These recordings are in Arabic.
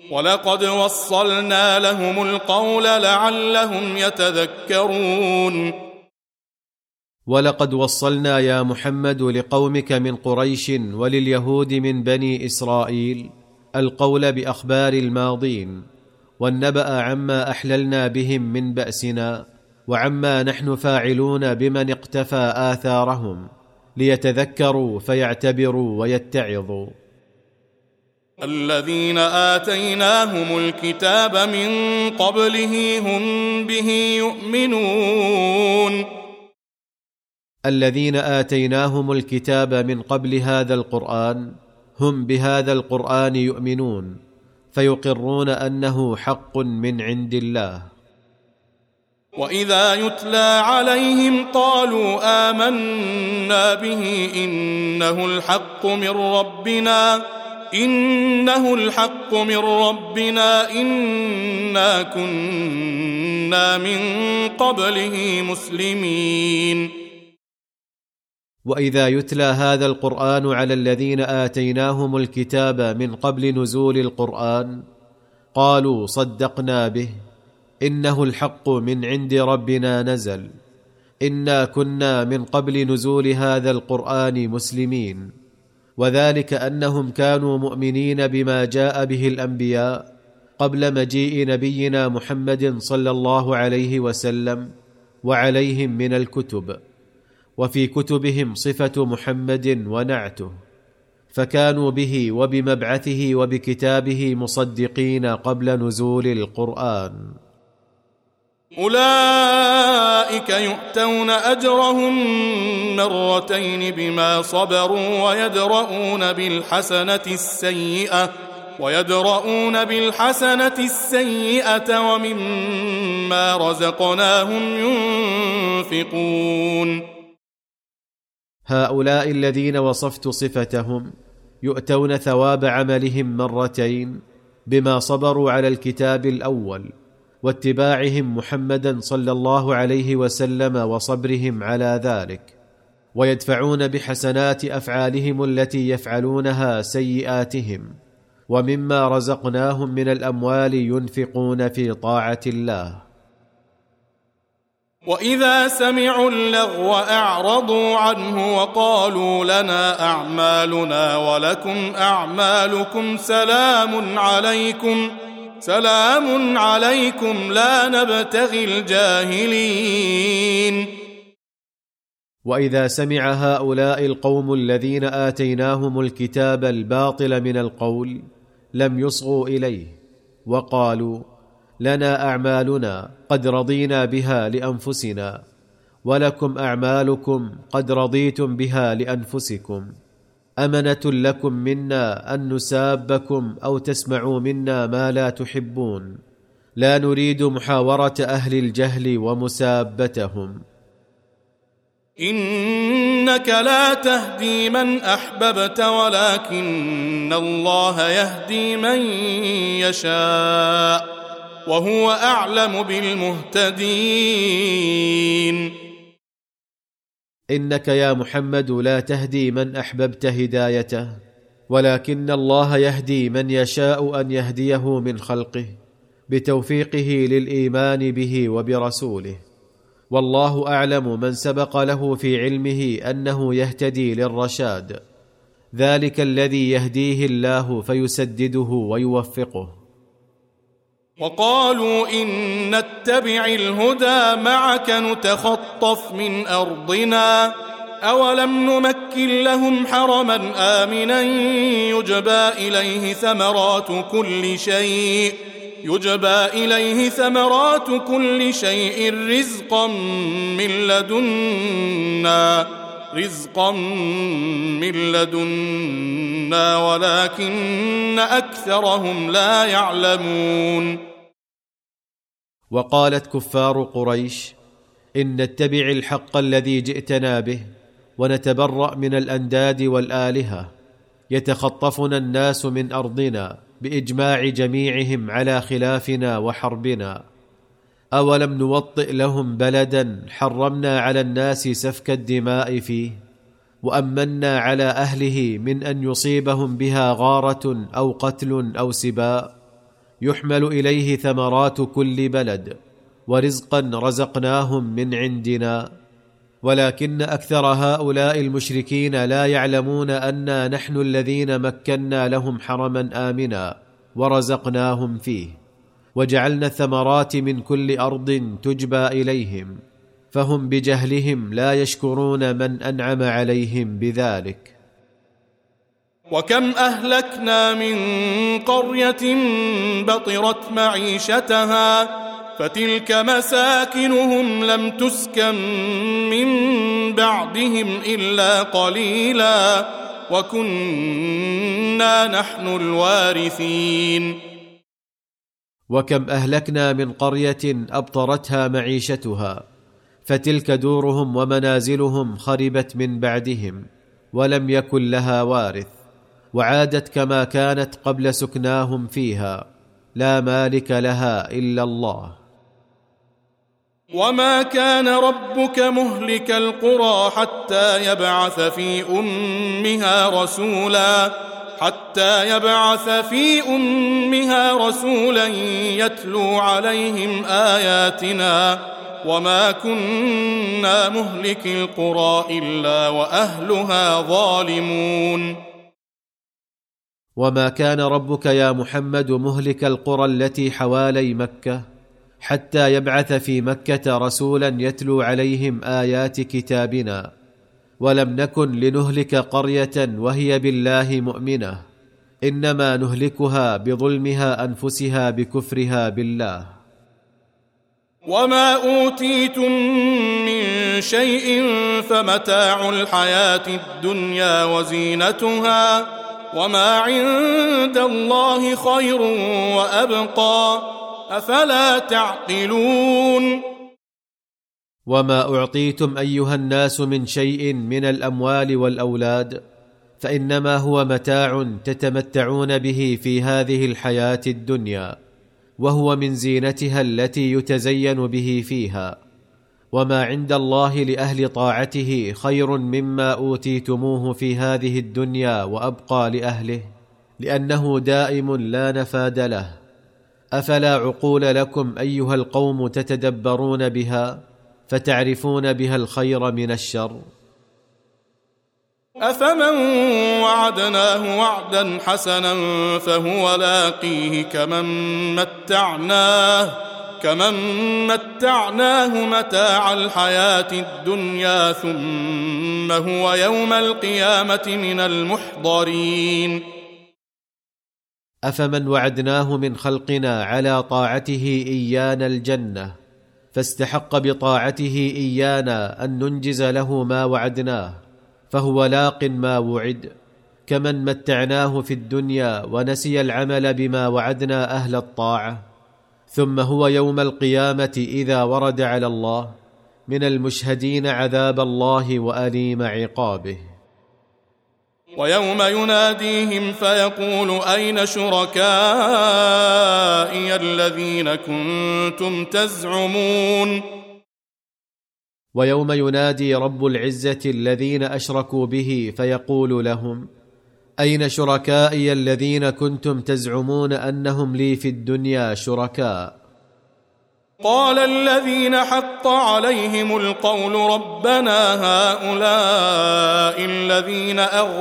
ولقد وصلنا لهم القول لعلهم يتذكرون ولقد وصلنا يا محمد لقومك من قريش ولليهود من بني إسرائيل القول بأخبار الماضين والنبأ عما أحللنا بهم من بأسنا وعما نحن فاعلون بمن اقتفى آثارهم ليتذكروا فيعتبروا ويتعظوا. الذين آتيناهم الكتاب من قبله هم به يؤمنون الذين آتيناهم الكتاب من قبل هذا القرآن هم بهذا القرآن يؤمنون فيقرون أنه حق من عند الله. وإذا يتلى عليهم قالوا آمنا به إنه الحق من ربنا إنا كنا من قبله مسلمين. وإذا يتلى هذا القرآن على الذين آتيناهم الكتاب من قبل نزول القرآن قالوا صدقنا به إنه الحق من عند ربنا نزل إنا كنا من قبل نزول هذا القرآن مسلمين. وذلك أنهم كانوا مؤمنين بما جاء به الأنبياء قبل مجيء نبينا محمد صلى الله عليه وسلم وعليهم من الكتب، وفي كتبهم صفة محمد ونعته، فكانوا به وبمبعثه وبكتابه مصدقين قبل نزول القرآن. أولئك يؤتون أجرهم مرتين بما صبروا ويدرؤون بالحسنة السيئة ومما رزقناهم ينفقون. هؤلاء الذين وصفت صفتهم يؤتون ثواب عملهم مرتين بما صبروا على الكتاب الأول واتباعهم محمدا صلى الله عليه وسلم وصبرهم على ذلك، ويدفعون بحسنات أفعالهم التي يفعلونها سيئاتهم، ومما رزقناهم من الأموال ينفقون في طاعة الله. وإذا سمعوا اللغو أعرضوا عنه وقالوا لنا أعمالنا ولكم أعمالكم سلام عليكم لا نبتغي الجاهلين. وإذا سمع هؤلاء القوم الذين آتيناهم الكتاب الباطل من القول لم يصغوا إليه وقالوا لنا أعمالنا قد رضينا بها لأنفسنا ولكم أعمالكم قد رضيتم بها لأنفسكم، أمنة لكم منا أن نسابكم أو تسمعوا منا ما لا تحبون، لا نريد محاورة أهل الجهل ومسابتهم. إنك لا تهدي من أحببت ولكن الله يهدي من يشاء وهو أعلم بالمهتدين. إنك يا محمد لا تهدي من أحببت هدايته ولكن الله يهدي من يشاء أن يهديه من خلقه بتوفيقه للإيمان به وبرسوله، والله أعلم من سبق له في علمه أنه يهتدي للرشاد، ذلك الذي يهديه الله فيسدده ويوفقه. وقالوا إن نتبع الهدى معك نتخطف من أرضنا أولم نمكن لهم حرما آمنا يجبى إليه ثمرات كل شيء رزقا من لدنا ولكن أكثرهم لا يعلمون. وقالت كفار قريش إن نتبع الحق الذي جئتنا به ونتبرأ من الأنداد والآلهة يتخطفنا الناس من أرضنا بإجماع جميعهم على خلافنا وحربنا، أولم نوطئ لهم بلدا حرمنا على الناس سفك الدماء فيه وأمنا على أهله من أن يصيبهم بها غارة أو قتل أو سباء، يحمل إليه ثمرات كل بلد، ورزقا رزقناهم من عندنا، ولكن أكثر هؤلاء المشركين لا يعلمون أنا نحن الذين مكنا لهم حرما آمنا ورزقناهم فيه، وجعلنا الثمرات من كل أرض تجبى إليهم، فهم بجهلهم لا يشكرون من أنعم عليهم بذلك. وكم أهلكنا من قرية بطرت معيشتها فتلك مساكنهم لم تسكن من بعدهم إلا قليلا وكنا نحن الوارثين. وكم أهلكنا من قرية أبطرتها معيشتها فتلك دورهم ومنازلهم خربت من بعدهم ولم يكن لها وارث، وعادت كما كانت قبل سكناهم فيها، لا مالك لها إلا الله. وما كان ربك مهلك القرى حتى يبعث في أمها رسولا يتلو عليهم آياتنا وما كنا مهلك القرى إلا وأهلها ظالمون. وما كان ربك يا محمد مهلك القرى التي حوالي مكة حتى يبعث في مكة رسولا يتلو عليهم آيات كتابنا، ولم نكن لنهلك قرية وهي بالله مؤمنة، إنما نهلكها بظلمها أنفسها بكفرها بالله. وما أوتيتم من شيء فمتاع الحياة الدنيا وزينتها وما عند الله خير وأبقى أفلا تعقلون. وما أعطيتم أيها الناس من شيء من الأموال والأولاد فإنما هو متاع تتمتعون به في هذه الحياة الدنيا، وهو من زينتها التي يتزين به فيها، وما عند الله لأهل طاعته خير مما أوتيتموه في هذه الدنيا وأبقى لأهله، لأنه دائم لا نفاد له. أفلا عقول لكم أيها القوم تتدبرون بها فتعرفون بها الخير من الشر؟ أفمن وعدناه وعدا حسنا فهو لاقيه كمن متعناه متاع الحياة الدنيا ثم هو يوم القيامة من المحضرين. أفمن وعدناه من خلقنا على طاعته إيانا الجنة فاستحق بطاعته إيانا أن ننجز له ما وعدناه فهو لاق ما وعد، كمن متعناه في الدنيا ونسي العمل بما وعدنا أهل الطاعة، ثم هو يوم القيامة إذا ورد على الله من المشهدين عذاب الله وأليم عقابه. ويوم يناديهم فيقول أين شركائي الذين كنتم تزعمون. ويوم ينادي رب العزة الذين أشركوا به فيقول لهم أين شركائي الذين كنتم تزعمون أنهم لي في الدنيا شركاء؟ قال الذين حق عليهم القول ربنا هؤلاء الذين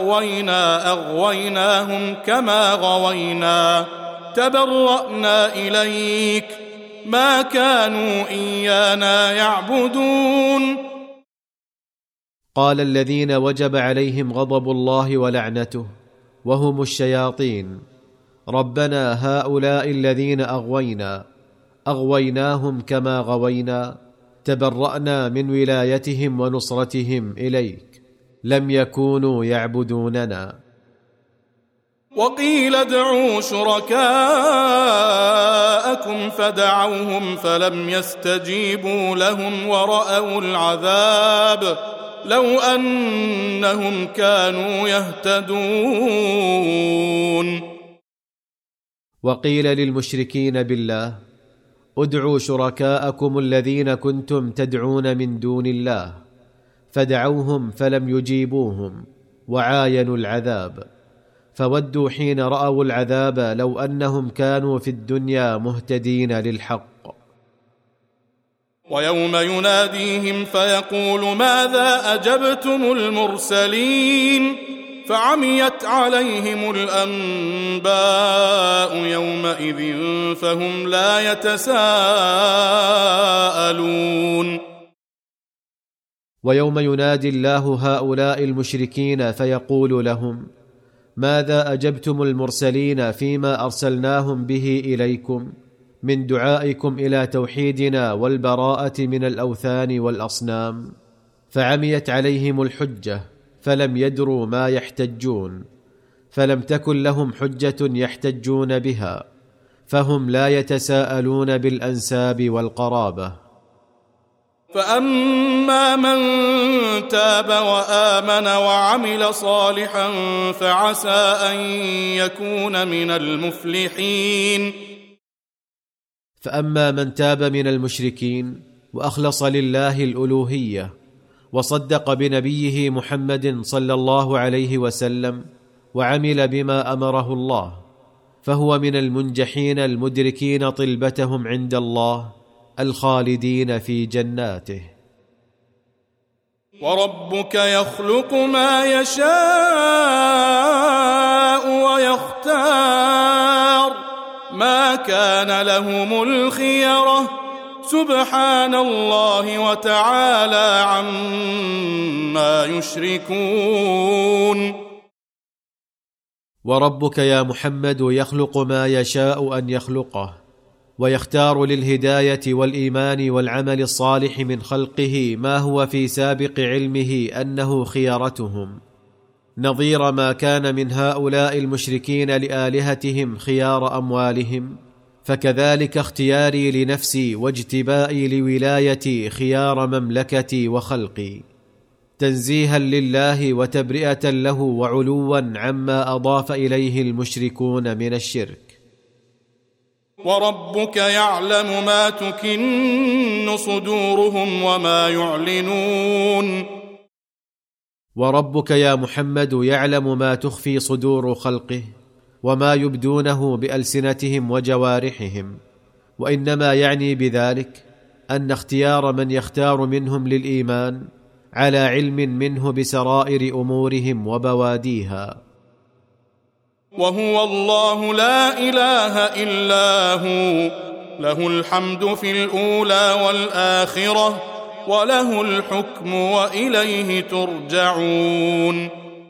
أغويناهم كما غوينا تبرأنا إليك ما كانوا إيانا يعبدون. قال الذين وجب عليهم غضب الله ولعنته وهم الشياطين ربنا هؤلاء الذين أغويناهم كما غوينا تبرأنا من ولايتهم ونصرتهم إليك لم يكونوا يعبدوننا. وقيل ادعوا شركاءكم فدعوهم فلم يستجيبوا لهم ورأوا العذاب لو أنهم كانوا يهتدون. وقيل للمشركين بالله ادعوا شركاءكم الذين كنتم تدعون من دون الله فدعوهم فلم يجيبوهم وعاينوا العذاب، فودوا حين رأوا العذاب لو أنهم كانوا في الدنيا مهتدين للحق. ويوم يناديهم فيقول ماذا أجبتم المرسلين فعميت عليهم الأنباء يومئذ فهم لا يتساءلون. ويوم ينادي الله هؤلاء المشركين فيقول لهم ماذا أجبتم المرسلين فيما أرسلناهم به إليكم من دعائكم إلى توحيدنا والبراءة من الأوثان والأصنام؟ فعميت عليهم الحجة فلم يدروا ما يحتجون، فلم تكن لهم حجة يحتجون بها، فهم لا يتساءلون بالأنساب والقرابة. فأما من تاب وآمن وعمل صالحا فعسى أن يكون من المفلحين. فأما من تاب من المشركين وأخلص لله الألوهية وصدق بنبيه محمد صلى الله عليه وسلم وعمل بما أمره الله، فهو من المنجحين المدركين طلبتهم عند الله الخالدين في جناته. وربك يخلق ما يشاء ويختار ما كان لهم الخيرة سبحان الله وتعالى عما يشركون. وربك يا محمد يخلق ما يشاء أن يخلقه ويختار للهداية والإيمان والعمل الصالح من خلقه ما هو في سابق علمه أنه خيارتهم، نظير ما كان من هؤلاء المشركين لآلهتهم خيار أموالهم، فكذلك اختياري لنفسي واجتبائي لولايتي خيار مملكتي وخلقي، تنزيها لله وتبرئة له وعلوا عما أضاف إليه المشركون من الشرك. وربك يعلم ما تكن صدورهم وما يعلنون. وربك يا محمد يعلم ما تخفي صدور خلقه وما يبدونه بألسنتهم وجوارحهم، وإنما يعني بذلك أن اختيار من يختار منهم للإيمان على علم منه بسرائر أمورهم وبواديها. وهو الله لا إله إلا هو له الحمد في الأولى والآخرة وله الحكم وإليه ترجعون.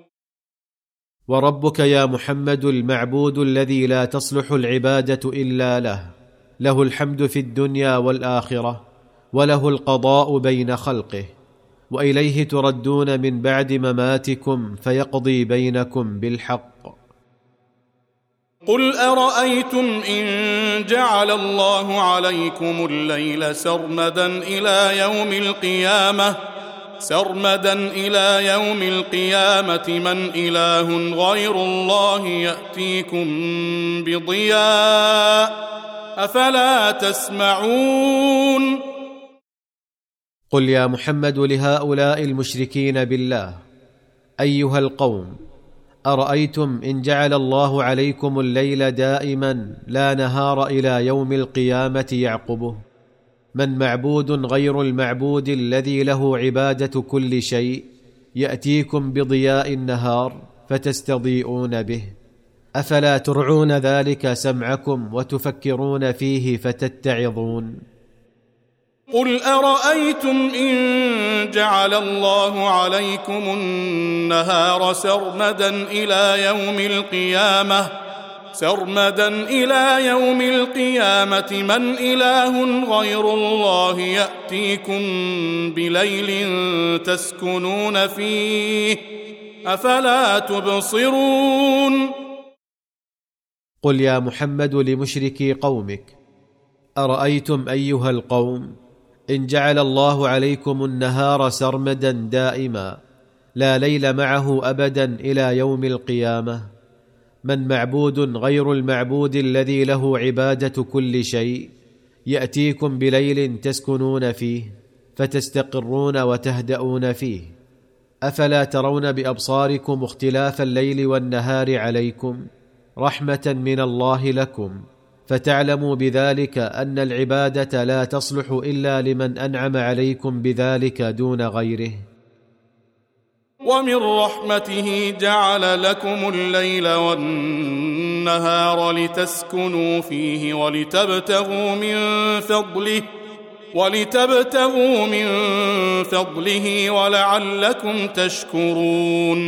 وربك يا محمد المعبود الذي لا تصلح العبادة إلا له، له الحمد في الدنيا والآخرة وله القضاء بين خلقه، وإليه تردون من بعد مماتكم فيقضي بينكم بالحق. قل أرأيتم إن جعل الله عليكم الليل سرمدا إلى يوم القيامة من إله غير الله يأتيكم بضياء أفلا تسمعون. قل يا محمد لهؤلاء المشركين بالله أيها القوم أرأيتم إن جعل الله عليكم الليل دائما لا نهار إلى يوم القيامة يعقبه، من معبود غير المعبود الذي له عبادة كل شيء يأتيكم بضياء النهار فتستضيئون به، أفلا ترعون ذلك سمعكم وتفكرون فيه فتتعظون؟ قل أرأيتم إن جعل الله عليكم النهار سرمدا إلى يوم القيامة من إله غير الله يأتيكم بليل تسكنون فيه أفلا تبصرون. قل يا محمد لمشركي قومك أرأيتم أيها القوم إن جعل الله عليكم النهار سرمدا دائما لا ليل معه أبدا إلى يوم القيامة، من معبود غير المعبود الذي له عبادة كل شيء يأتيكم بليل تسكنون فيه فتستقرون وتهدؤون فيه، أفلا ترون بأبصاركم اختلاف الليل والنهار عليكم رحمة من الله لكم، فتعلموا بذلك أن العبادة لا تصلح إلا لمن أنعم عليكم بذلك دون غيره. ومن رحمته جعل لكم الليل والنهار لتسكنوا فيه ولتبتغوا من فضله ولعلكم تشكرون.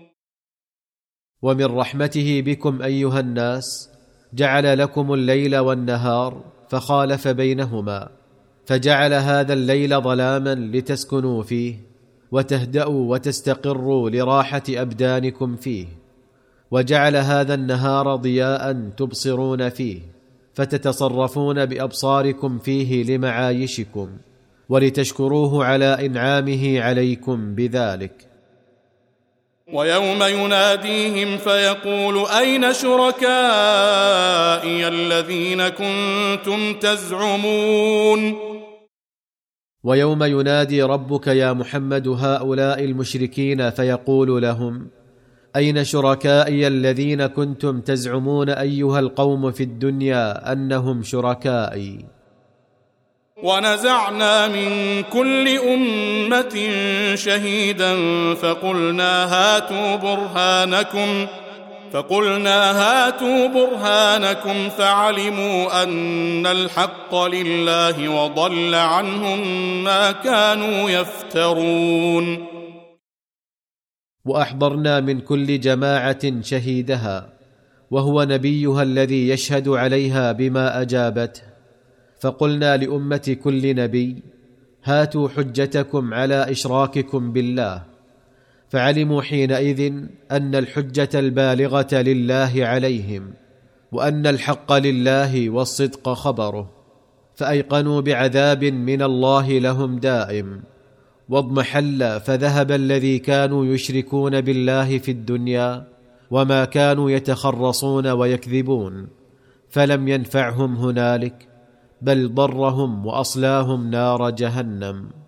ومن رحمته بكم أيها الناس جعل لكم الليل والنهار فخالف بينهما، فجعل هذا الليل ظلاما لتسكنوا فيه وتهدأوا وتستقروا لراحة أبدانكم فيه، وجعل هذا النهار ضياء تبصرون فيه فتتصرفون بأبصاركم فيه لمعايشكم، ولتشكروه على إنعامه عليكم بذلك. ويوم يناديهم فيقول أين شركائي الذين كنتم تزعمون. ويوم ينادي ربك يا محمد هؤلاء المشركين فيقول لهم أين شركائي الذين كنتم تزعمون أيها القوم في الدنيا أنهم شركائي. ونزعنا من كل أمة شهيدا فقلنا هاتوا برهانكم فعلموا أن الحق لله وضل عنهم ما كانوا يفترون. وأحضرنا من كل جماعة شهيدها وهو نبيها الذي يشهد عليها بما أجابته، فقلنا لأمة كل نبي هاتوا حجتكم على إشراككم بالله، فعلموا حينئذ أن الحجة البالغة لله عليهم، وأن الحق لله والصدق خبره، فأيقنوا بعذاب من الله لهم دائم، واضمحل فذهب الذي كانوا يشركون بالله في الدنيا وما كانوا يتخرصون ويكذبون، فلم ينفعهم هنالك بل ضرهم وأصلاهم نار جهنم.